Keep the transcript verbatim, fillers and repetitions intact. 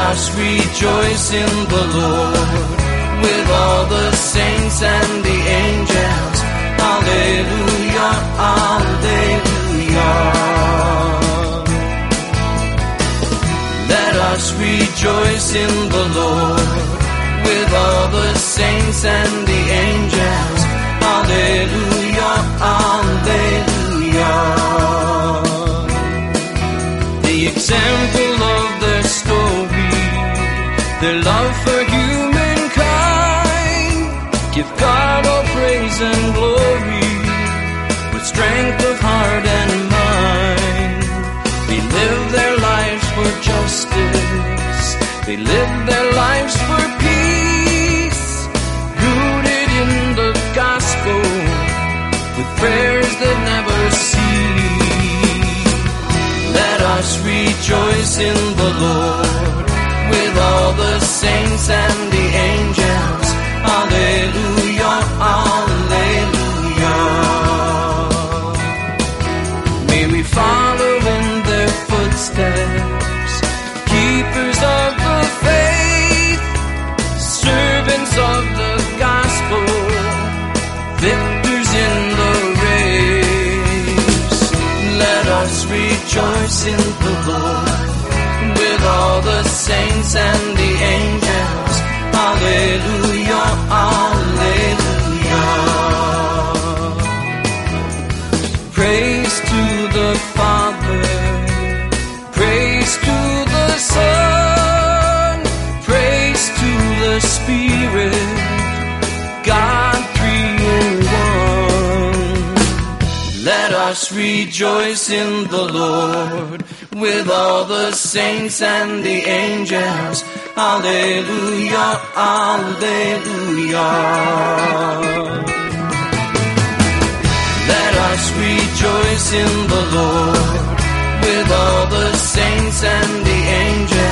us rejoice in the Lord with all the saints and the angels. Alleluia, alleluia. Let us rejoice in the Lord with all the saints and the angels. Alleluia, alleluia. The example of their story, their love for humankind, give God all praise and glory, with strength of heart and mind. They live their lives for justice, they live their lives for peace, rooted in the gospel, with prayers that never cease. Let us rejoice in the Lord with all the saints and the angels. Alleluia, alleluia. May we follow in their footsteps, keepers of the faith, servants of the gospel, victors in the race. Let us rejoice in the Lord with all the saints and the angels. Alleluia, alleluia. Praise to the Father, praise to the Son, praise to the Spirit, God three in one. Let us rejoice in the Lord with all the saints and the angels. Alleluia, alleluia. Let us rejoice in the Lord with all the saints and the angels.